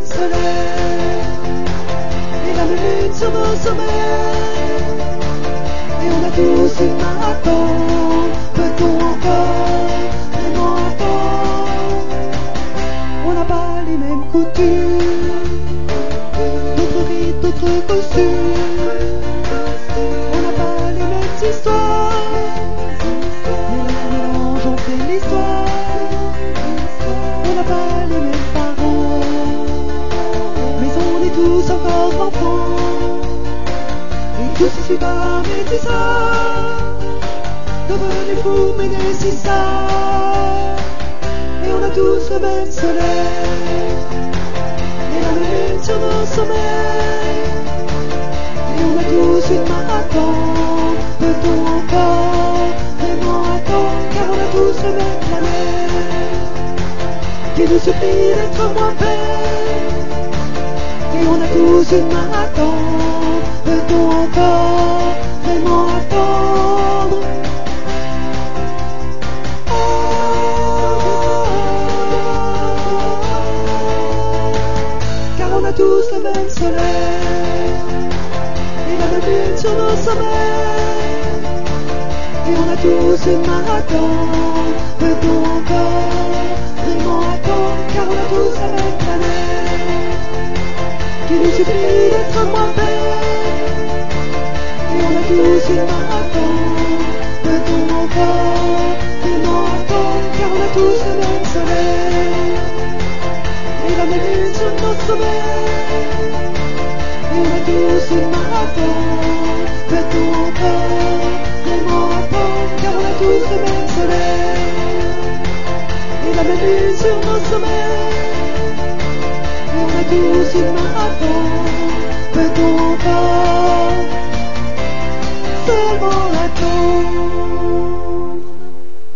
soleil et la même lune sur nos sommets. Et on a tous une main à tendre. Peut-on encore vraiment attendre? On n'a pas les mêmes coutumes, d'autres rites, d'autres costumes. On n'a pas les mêmes histoires, mais là mélange on fait l'histoire. On n'a pas les mêmes parents, mais on est tous encore enfants. Et tous issus d'un métissage, devenus fous mais nés si sages. Et on a tous le même soleil et la même lune sur nos sommets. Et on a tous une main à tendre. Peut-on encore vraiment attendre? Car on a tous le même planète qui nous supplie d'être moins belles. Et on a tous une main à tendre. Peut-on encore vraiment attendre? Car on a tous le même soleil et la même lune sur nos sommets. Et on a tous une main à tendre. Peut-on encore vraiment attendre? Car on a tous la même planète qui nous supplie d'être moins belles. Et on a tous une main à tendre. Peut-on encore vraiment attendre? Car on a tous le même soleil et la même lune sur nos sommets. Et on a tous une main à tendre. Peut-on encore vraiment attendre? Car on a tous le même soleil et la même lune sur nos sommets. Et on a tous une main à tendre. Peut-on encore seulement attendre?